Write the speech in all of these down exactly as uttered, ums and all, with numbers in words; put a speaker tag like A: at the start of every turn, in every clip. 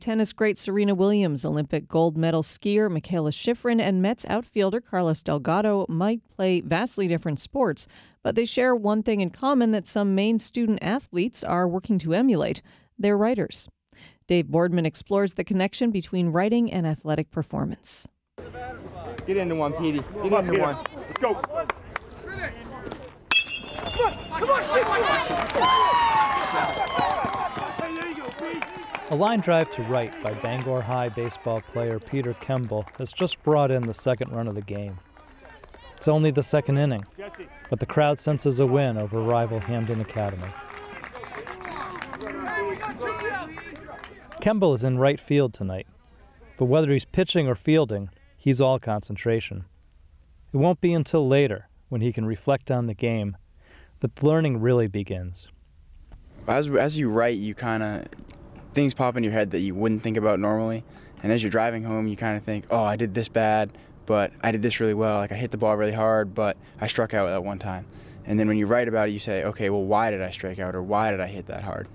A: Tennis great Serena Williams, Olympic gold medal skier Mikaela Shiffrin, and Mets outfielder Carlos Delgado might play vastly different sports, but they share one thing in common that some Maine student athletes are working to emulate. They're writers. Dave Boardman explores the connection between writing and athletic performance.
B: Get into one, Petey. Get Come into on, one. Let's go. Come on. Come on. There you go, Pete.
C: A line drive to right by Bangor High baseball player Peter Kemble has just brought in the second run of the game. It's only the second inning, but the crowd senses a win over rival Hamden Academy. Kemble is in right field tonight, but whether he's pitching or fielding, he's all concentration. It won't be until later, when he can reflect on the game, that the learning really begins.
D: As, as you write, you kind of, things pop in your head that you wouldn't think about normally. And as you're driving home, you kind of think, oh, I did this bad, but I did this really well. Like, I hit the ball really hard, but I struck out at one time. And then when you write about it, you say, okay, well, why did I strike out, or why did I hit that hard?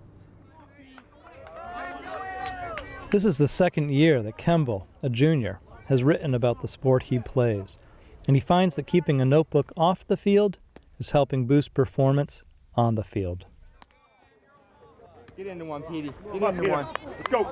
C: This is the second year that Kemble, a junior, has written about the sport he plays, and he finds that keeping a notebook off the field is helping boost performance on the field.
B: Get into one, Petey. Get into Peter. one. Let's go.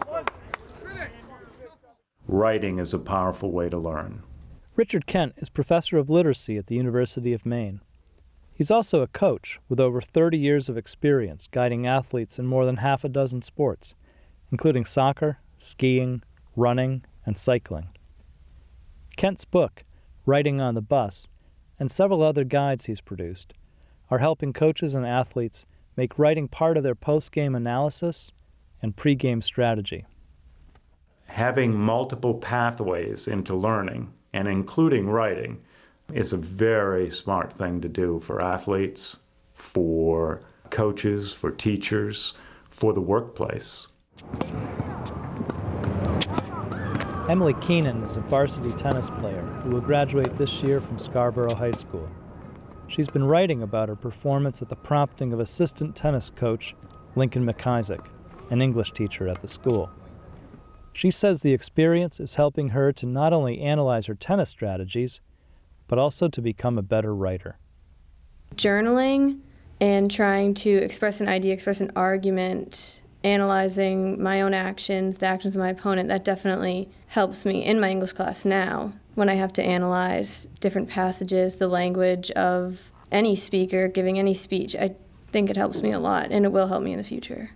E: Writing is a powerful way to learn.
C: Richard Kent is professor of literacy at the University of Maine. He's also a coach with over thirty years of experience guiding athletes in more than half a dozen sports, including soccer, skiing, running, and cycling. Kent's book, Writing on the Bus, and several other guides he's produced, are helping coaches and athletes make writing part of their post-game analysis and pre-game strategy.
E: Having multiple pathways into learning, and including writing, is a very smart thing to do for athletes, for coaches, for teachers, for the workplace.
C: Emily Keenan is a varsity tennis player who will graduate this year from Scarborough High School. She's been writing about her performance at the prompting of assistant tennis coach Lincoln McIsaac, an English teacher at the school. She says the experience is helping her to not only analyze her tennis strategies, but also to become a better writer.
F: Journaling and trying to express an idea, express an argument, analyzing my own actions, the actions of my opponent, that definitely helps me in my English class now when I have to analyze different passages, the language of any speaker giving any speech. I think it helps me a lot, and it will help me in the future.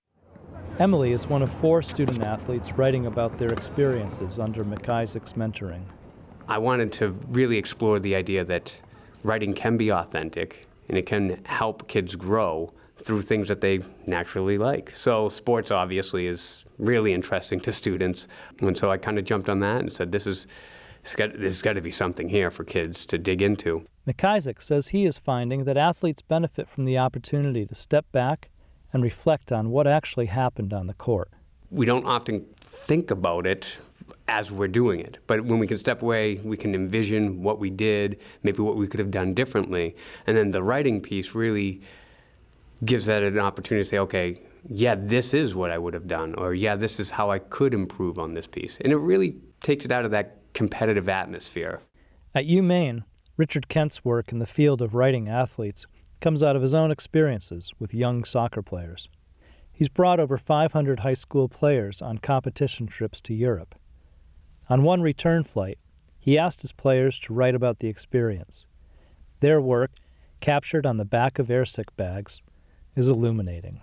C: Emily is one of four student athletes writing about their experiences under McIsaac's mentoring.
G: I wanted to really explore the idea that writing can be authentic and it can help kids grow through things that they naturally like. So sports obviously is really interesting to students, and so I kind of jumped on that and said this is there's got to be something here for kids to dig into.
C: McIsaac says he is finding that athletes benefit from the opportunity to step back and reflect on what actually happened on the court.
G: We don't often think about it as we're doing it, but when we can step away, we can envision what we did, maybe what we could have done differently, and then the writing piece really gives that an opportunity to say, okay, yeah, this is what I would have done, or yeah, this is how I could improve on this piece. And it really takes it out of that competitive atmosphere.
C: At UMaine, Richard Kent's work in the field of writing athletes comes out of his own experiences with young soccer players. He's brought over five hundred high school players on competition trips to Europe. On one return flight, he asked his players to write about the experience. Their work, captured on the back of airsick bags, is illuminating.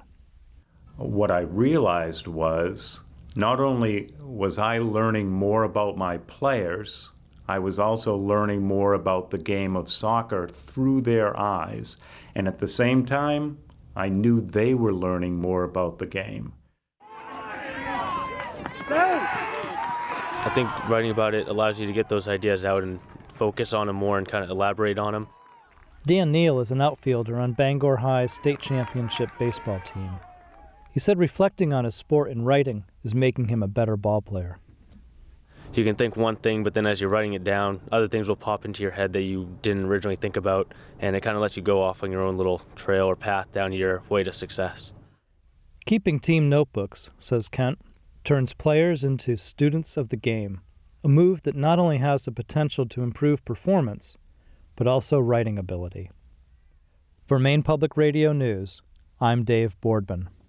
E: What I realized was, not only was I learning more about my players, I was also learning more about the game of soccer through their eyes. And at the same time, I knew they were learning more about the game.
H: I think writing about it allows you to get those ideas out and focus on them more and kind of elaborate on them.
C: Dan Neal is an outfielder on Bangor High's state championship baseball team. He said reflecting on his sport and writing is making him a better ball player.
H: You can think one thing, but then as you're writing it down, other things will pop into your head that you didn't originally think about, and it kind of lets you go off on your own little trail or path down your way to success.
C: Keeping team notebooks, says Kent, turns players into students of the game, a move that not only has the potential to improve performance, but also writing ability. For Maine Public Radio News, I'm Dave Boardman.